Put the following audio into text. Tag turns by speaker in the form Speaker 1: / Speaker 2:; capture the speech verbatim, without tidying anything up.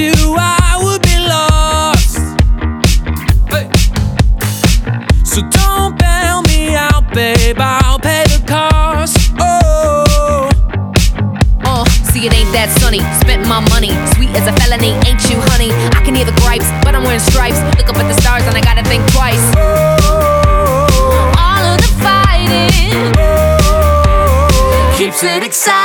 Speaker 1: you, I would be lost. Hey. So don't bail me out, babe, I'll pay the cost. Oh,
Speaker 2: Uh, see, it ain't that sunny. Spent my money, sweet as a felony, ain't you, honey? I can hear the gripes, but I'm wearing stripes. Look up at the stars and I gotta think twice. All of the fighting keeps it exciting.